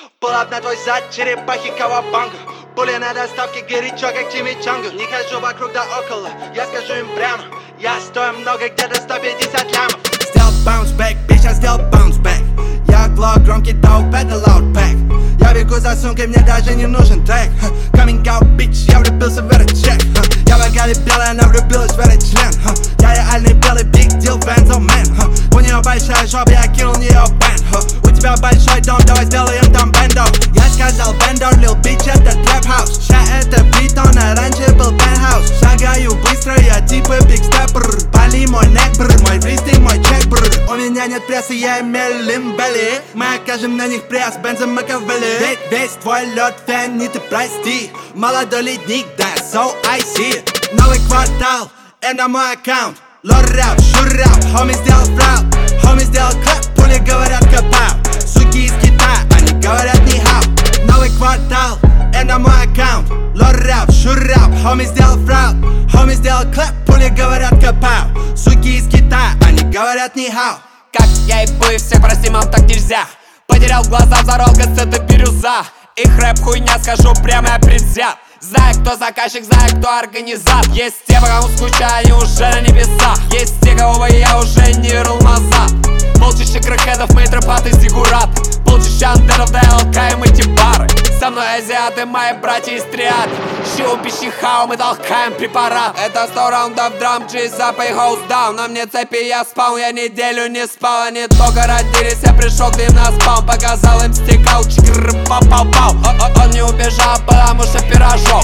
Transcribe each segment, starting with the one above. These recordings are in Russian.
Пулап на твой зад, черепахи кавабанга. Пули на доставке, горячо как чимичанга. Не хожу вокруг да около, я скажу им прямо. Я стою много, где-то 150 лямов. Сделал bounce back, bitch, я сделал bounce back. Я глок громкий, доуп, это loud pack. Я бегу за сумкой, мне даже не нужен трек. Coming out, bitch, я влюбился в этот чек. Я богатый белый, она влюбилась в этот член. Я реальный белый, big deal, Benzo man. У нее большая жопа, я кинул нее бэнд. У тебя большой дом, давай сделаем там бендо. Я сказал бендо, lil bitch, это trap house. Ща это притон, а раньше был penthouse. Шагаю быстро, я типа big stepper. Пали мой neck, брр, мой врист и мой чек, брр. У меня нет пресса, я имею лимбели. Мы окажем на них пресс, Бензо Макавелли. Весь твой лед фен, не ты прости. Молодой ледник, да, so I see. Новый квартал, это мой аккаунт. Лор рэп, шур рэп, хоми сделал фрау. Хоми сделал клэп, пули говорят капау. Суки из Китая, они говорят ни хау. Новый квартал, это мой аккаунт. Лор рэп, шур рэп, хоми сделал фрау. Хоми сделал клэп, пули говорят капау. Суки из Китая, они говорят ни хау. Как я ебу и всех, прости, мам, так нельзя. Потерял глаза, взорвал газ, это бирюза. Их рэп хуйня, скажу прямо, я предвзят. Знаю, кто заказчик, знаю, кто организатор. Есть те, по кому скучаю, они уже на небесах. Есть те, кого я уже не вернул назад. Полчища кракетов, мы тропаты, зигурат. Полчища андеров, да я лкаем эти бары. Со мной азиаты, мои братья из триады. Щу, пищи, хау, мы толкаем препарат. Это 100 раундов драм, чиз, запай, хоус даун. На мне цепи, я спал, я неделю не спал. Они только родились, я пришел к ним на спам. Показал им стикал, чикр, пау-пау-пау. Он не убежал, потому что пирожок.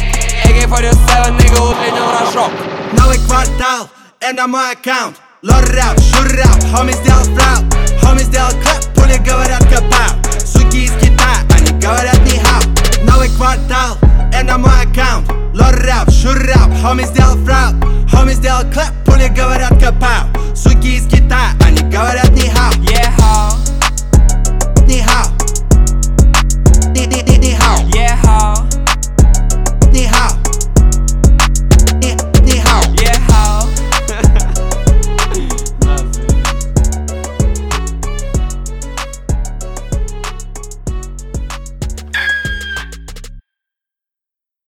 AK-47, нигга, утренний рожок. Новый квартал, это мой аккаунт. Лор рэп, шур рэп, хоми сделал фрау. Хоми сделал клэп, пули говорят капау. Суки из Китая, они говорят ни хау. Новый квартал, это мой аккаунт. Лор рэп, шур рэп, хоми сделал фрау. Хоми сделал клэп, пули говорят капау. Суки из Китая,